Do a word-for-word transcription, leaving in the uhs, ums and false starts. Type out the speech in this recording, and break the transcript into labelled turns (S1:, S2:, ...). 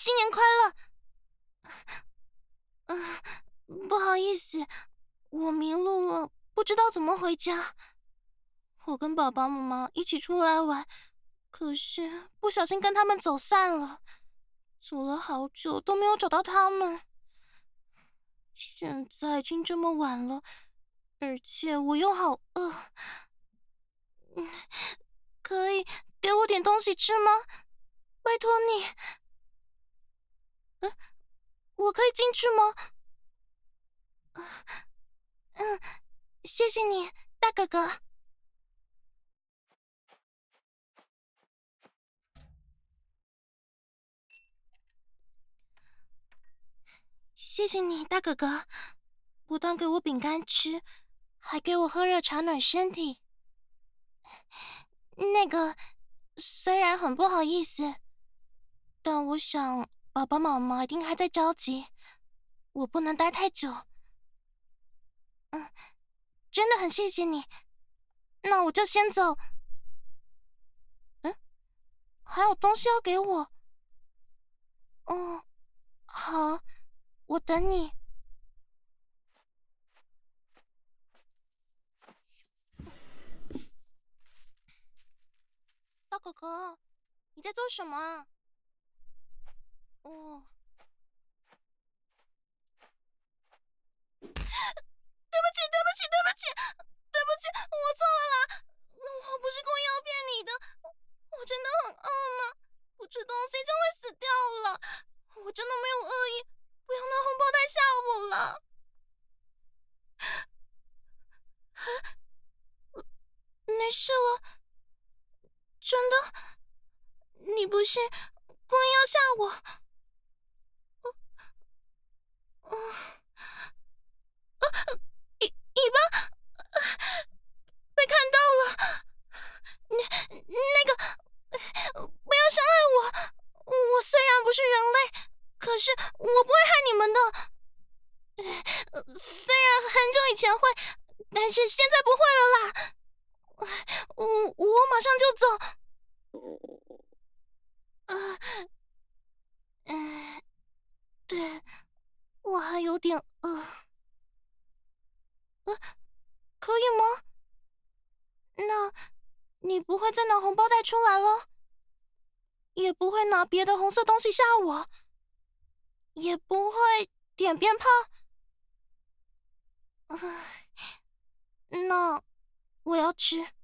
S1: 新年快乐。嗯、呃，不好意思，我迷路了，不知道怎么回家。我跟爸爸妈妈一起出来玩，可是不小心跟他们走散了，走了好久都没有找到他们。现在已经这么晚了，而且我又好饿。嗯，可以给我点东西吃吗？拜托你。嗯，我可以进去吗？嗯，谢谢你，大哥哥。谢谢你，大哥哥，不但给我饼干吃，还给我喝热茶暖身体。那个，虽然很不好意思，但我想爸爸妈妈一定还在着急，我不能待太久。嗯，真的很谢谢你，那我就先走。嗯，还有东西要给我。哦，好，我等你。大哥哥，你在做什么啊？哦，对不起，对不起，对不起，对不起，我错了啦！我不是故意要骗你的，我真的很饿嘛，不吃东西就会死掉了。我真的没有恶意，不要拿红包袋吓我了。没事了，真的，你不是故意要吓我？嗯，啊，尾尾巴被看到了，那那个，不要伤害我。我虽然不是人类，可是我不会害你们的。虽然很久以前会，但是现在不会了啦。我我马上就走。啊，嗯，对，我还有点饿。呃，可以吗？那，你不会再拿红包袋出来了？也不会拿别的红色东西吓我？也不会点鞭炮？唉，那我要吃。